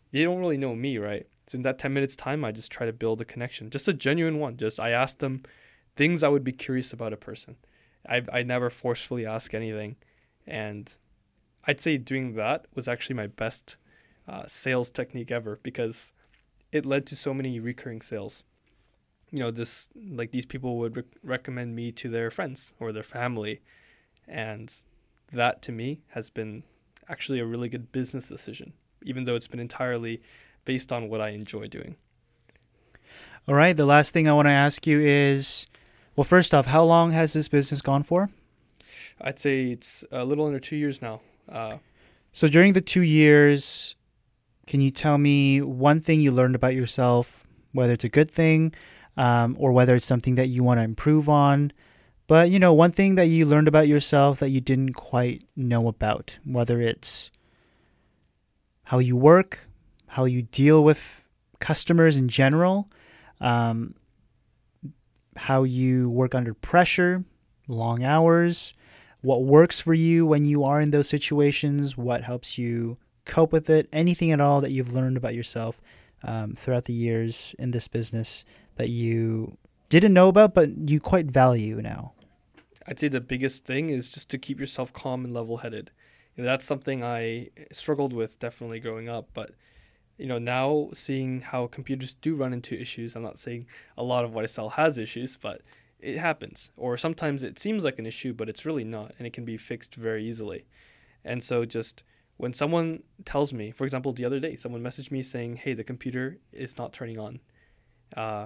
they don't really know me, right? So in that ten minutes time, I just try to build a connection, just a genuine one. Just I ask them things I would be curious about a person. I I never forcefully ask anything, and I'd say doing that was actually my best uh, sales technique ever, because it led to so many recurring sales. You know, this like these people would re- recommend me to their friends or their family, and that to me has been actually a really good business decision, even though it's been entirely based on what I enjoy doing. All right. The last thing I want to ask you is, well, first off, how long has this business gone for? I'd say it's a little under two years now. Uh, so during the two years, can you tell me one thing you learned about yourself, whether it's a good thing um, or whether it's something that you want to improve on? But, you know, one thing that you learned about yourself that you didn't quite know about, whether it's how you work, how you deal with customers in general, um, how you work under pressure, long hours, what works for you when you are in those situations, what helps you cope with it, anything at all that you've learned about yourself um, throughout the years in this business that you didn't know about, but you quite value now. I'd say the biggest thing is just to keep yourself calm and level-headed. You know, that's something I struggled with definitely growing up, but you know, now seeing how computers do run into issues, I'm not saying a lot of what I sell has issues, but it happens. Or sometimes it seems like an issue, but it's really not, and it can be fixed very easily. And so just when someone tells me, for example, the other day, someone messaged me saying, hey, the computer is not turning on. Uh,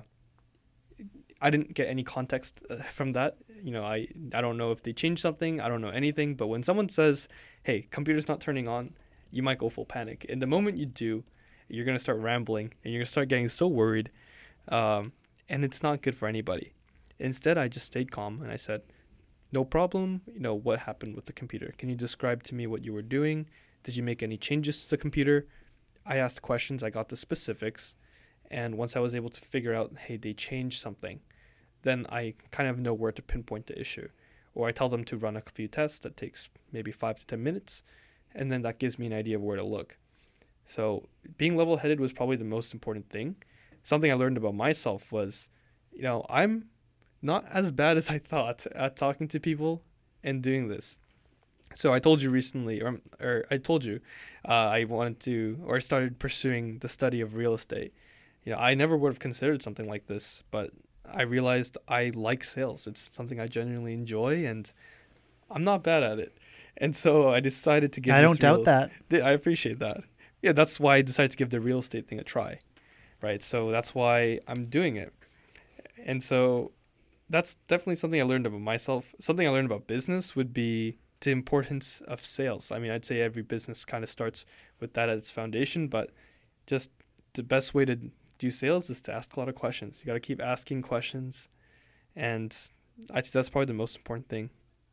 I didn't get any context from that. You know, I, I don't know if they changed something. I don't know anything. But when someone says, hey, computer's not turning on, you might go full panic. And the moment you do, you're going to start rambling and you're going to start getting so worried. Um, and it's not good for anybody. Instead, I just stayed calm and I said, no problem. You know, what happened with the computer? Can you describe to me what you were doing? Did you make any changes to the computer? I asked questions. I got the specifics. And once I was able to figure out, hey, they changed something, then I kind of know where to pinpoint the issue. Or I tell them to run a few tests that takes maybe five to ten minutes. And then that gives me an idea of where to look. So being level-headed was probably the most important thing. Something I learned about myself was, you know, I'm not as bad as I thought at talking to people and doing this. So I told you recently, or, or I told you, uh, I wanted to, or I started pursuing the study of real estate. You know, I never would have considered something like this, but I realized I like sales. It's something I genuinely enjoy, and I'm not bad at it. And so I decided to give. I this don't doubt real, that. I appreciate that. Yeah, that's why I decided to give the real estate thing a try, right? So that's why I'm doing it. And so that's definitely something I learned about myself. Something I learned about business would be the importance of sales. I mean, I'd say every business kind of starts with that as its foundation, but just the best way to do sales is to ask a lot of questions. You got to keep asking questions, and I'd say that's probably the most important thing.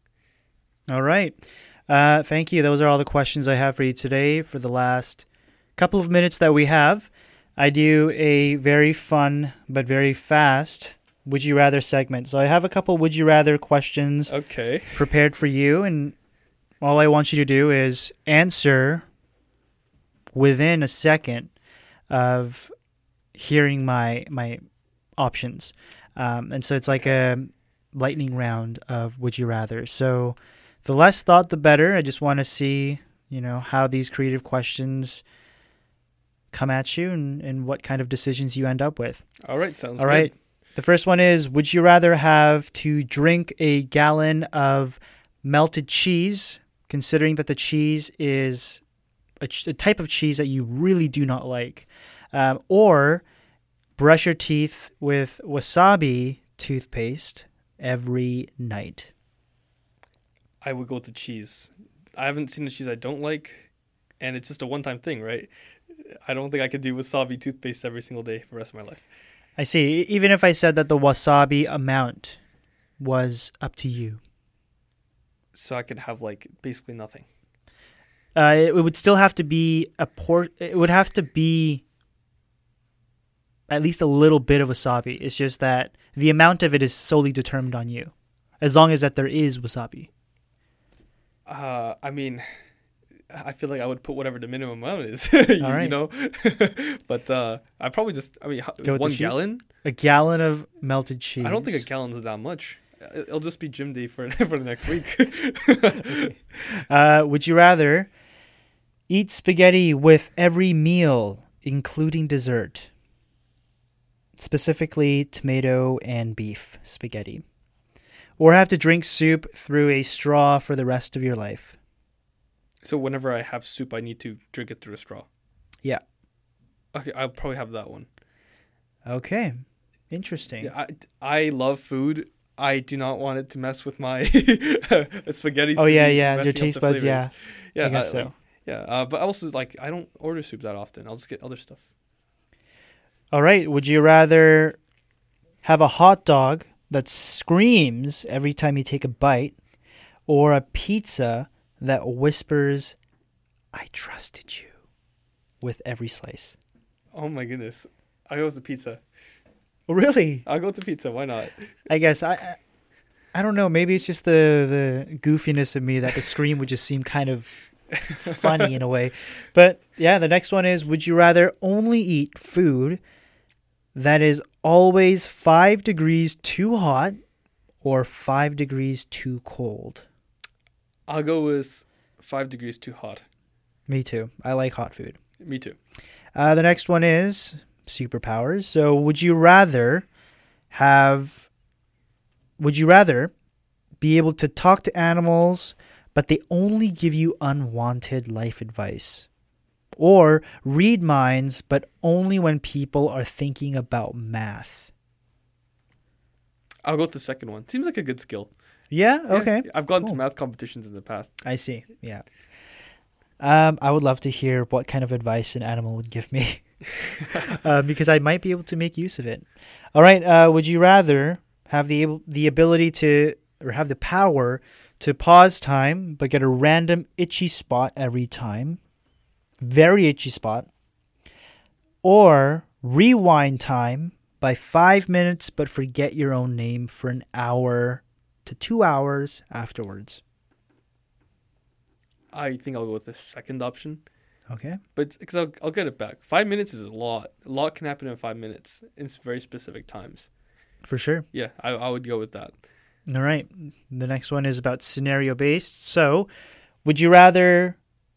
All right. Uh, thank you. Those are all the questions I have for you today. For the last couple of minutes that we have, I do a very fun but very fast Would You Rather segment. So I have a couple Would You Rather questions okay. prepared for you, and all I want you to do is answer within a second of hearing my my options. Um, and so it's like a lightning round of Would You Rather. So the less thought, the better. I just want to see, you know, how these creative questions come at you and, and what kind of decisions you end up with. All right, sounds All good. right. The first one is, would you rather have to drink a gallon of melted cheese, considering that the cheese is a, ch- a type of cheese that you really do not like, um, or brush your teeth with wasabi toothpaste every night? I would go with the cheese. I haven't seen the cheese I don't like, and it's just a one-time thing, right? I don't think I could do wasabi toothpaste every single day for the rest of my life. I see. Even if I said that the wasabi amount was up to you. So I could have, like, basically nothing. Uh, it, it would still have to be a por- It would have to be at least a little bit of wasabi. It's just that the amount of it is solely determined on you, as long as that there is wasabi. Uh, I mean, I feel like I would put whatever the minimum amount is. you, All right. you know, but uh, I probably just. I mean, Go with one the cheese? gallon. A gallon of melted cheese. I don't think a gallon is that much. It- It'll just be gym day for for the next week. Uh, would you rather eat spaghetti with every meal, including dessert? Specifically, tomato and beef spaghetti. Or have to drink soup through a straw for the rest of your life? So whenever I have soup, I need to drink it through a straw. Yeah. Okay, I'll probably have that one. Okay. Interesting. Yeah, I, I love food. I do not want it to mess with my spaghetti. Oh, yeah, messing yeah. up Your the taste buds, flavors. yeah. Yeah, I guess I- so. like- yeah, uh, but also like I don't order soup that often. I'll just get other stuff. All right. Would you rather have a hot dog that screams every time you take a bite, or a pizza that whispers, "I trusted you," with every slice? Oh my goodness, I go with the pizza. Really? I'll go with the pizza. Why not? I guess I. I I don't know. Maybe it's just the, the goofiness of me that the scream would just seem kind of funny in a way. But yeah, the next one is: would you rather only eat food that is always five degrees too hot or five degrees too cold? I'll go with five degrees too hot. Me too. I like hot food. Me too. Uh, the next one is superpowers. So would you rather have... Would you rather be able to talk to animals, but they only give you unwanted life advice? Or read minds, but only when people are thinking about math? I'll go with the second one. Seems like a good skill. Yeah? Yeah, Okay. I've gone Cool. to math competitions in the past. I see. Yeah. Um, I would love to hear what kind of advice an animal would give me, uh, because I might be able to make use of it. All right. Uh, would you rather have the able, the ability to, or have the power to pause time, but get a random itchy spot every time, very itchy spot, or rewind time by five minutes, but forget your own name for an hour to two hours afterwards? I think I'll go with the second option, Okay. but because I'll I'll get it back. Five minutes is a lot. A lot can happen in five minutes in s- very specific times. For sure. Yeah, I I would go with that. All right. The next one is about scenario based. So, would you rather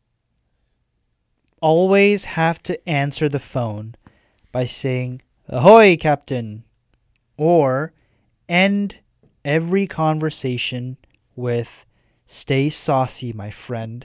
always have to answer the phone by saying, "Ahoy, Captain," or end every conversation with, "Stay saucy, my friend"?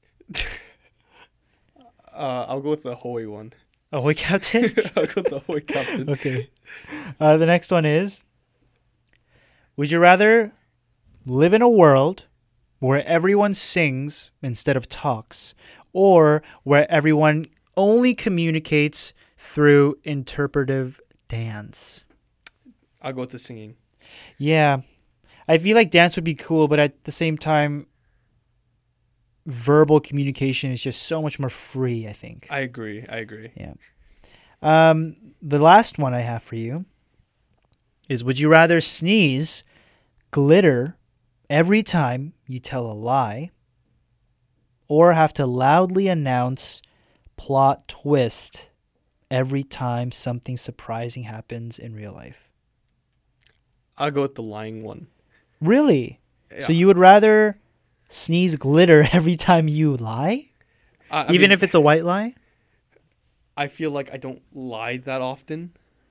Uh, I'll go with the Hoy one. Ahoy, Captain? I'll go with the Hoy captain. Okay. Uh, the next one is: would you rather live in a world where everyone sings instead of talks, or where everyone only communicates through interpretive dance? I'll go with the singing. Yeah. I feel like dance would be cool, but at the same time, verbal communication is just so much more free, I think. I agree. I agree. Yeah. Um, the last one I have for you is: would you rather sneeze glitter every time you tell a lie, or have to loudly announce plot twist every time something surprising happens in real life? I'll go with the lying one. Really? Yeah. So you would rather sneeze glitter every time you lie? I, I Even mean, if it's a white lie? I feel like I don't lie that often.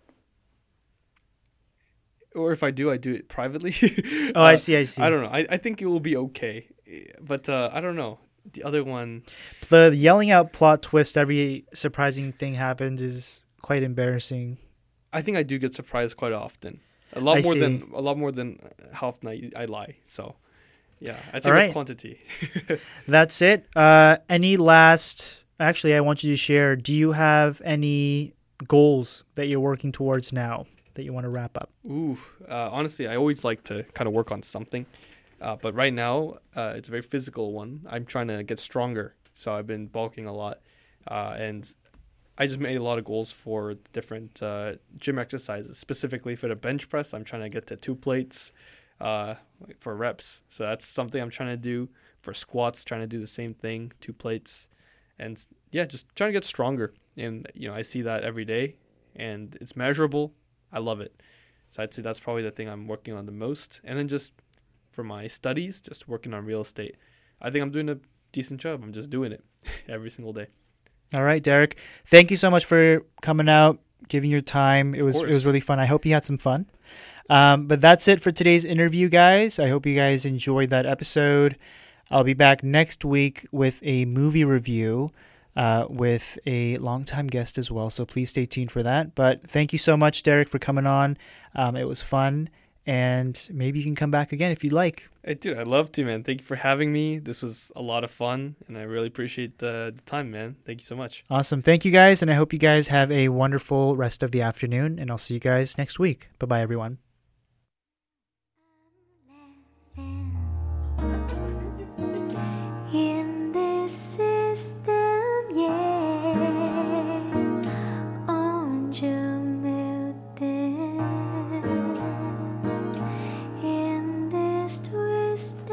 Or if I do, I do it privately. Oh, I see, I see. I don't know. I, I think it will be okay. But uh, I don't know. The other one, The yelling out plot twist every surprising thing happens is quite embarrassing. I think I do get surprised quite often. A lot I more see. than a lot more than how often I, I lie. So, yeah, I think All right. quantity. That's it. Uh, any last... Actually, I want you to share. Do you have any goals that you're working towards now that you want to wrap up? Ooh, uh, honestly, I always like to kind of work on something. Uh, but right now, uh, it's a very physical one. I'm trying to get stronger. So I've been bulking a lot. Uh, and I just made a lot of goals for different uh, gym exercises. Specifically for the bench press, I'm trying to get to two plates uh, for reps. So that's something I'm trying to do. for squats, trying to do the same thing, two plates, and yeah, just trying to get stronger. And you know, I see that every day, and it's measurable. I love it. So I'd say that's probably the thing I'm working on the most. And then just for my studies, just working on real estate. I think I'm doing a decent job. I'm just doing it every single day. All right, Derek. Thank you so much for coming out, giving your time. It was it was really fun. I hope you had some fun. Um, but that's it for today's interview, guys. I hope you guys enjoyed that episode. I'll be back next week with a movie review uh, with a longtime guest as well. So please stay tuned for that. But thank you so much, Derek, for coming on. Um, it was fun. And maybe you can come back again if you'd like. Hey, dude, I'd love to, man. Thank you for having me. This was a lot of fun, and I really appreciate the, the time, man. Thank you so much. Awesome. Thank you, guys, and I hope you guys have a wonderful rest of the afternoon, and I'll see you guys next week. Bye-bye, everyone. In this system, yeah, on Jamaican, in this twisted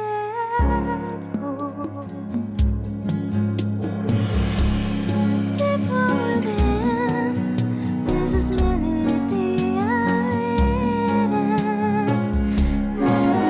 hole, deep from within, there's this melody I've written.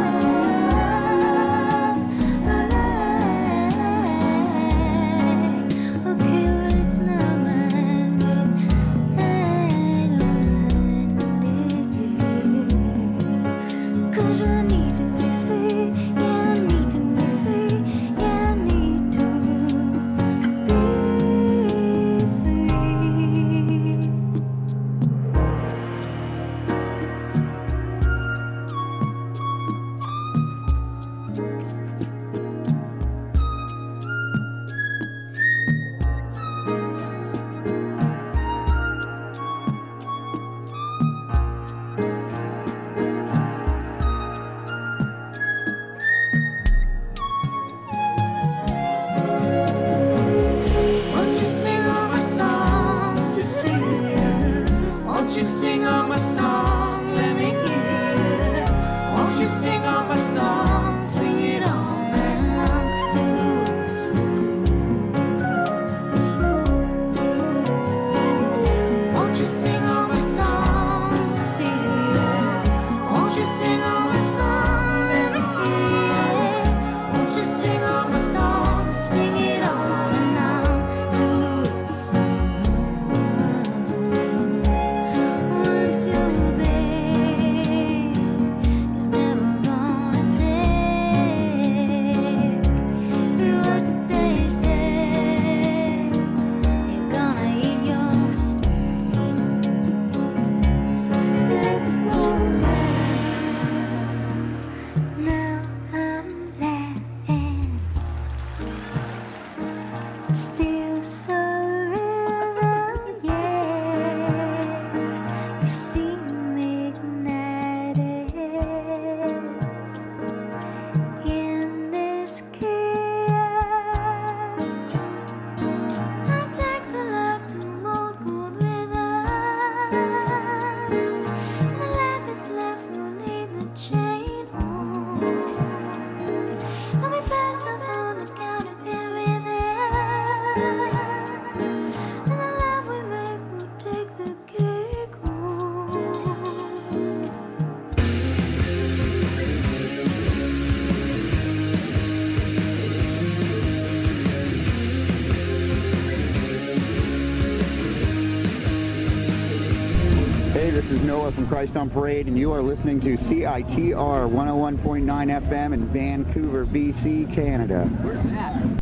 This is Noah from Christ on Parade, and you are listening to C I T R one oh one point nine F M in Vancouver, B C, Canada. Where's that?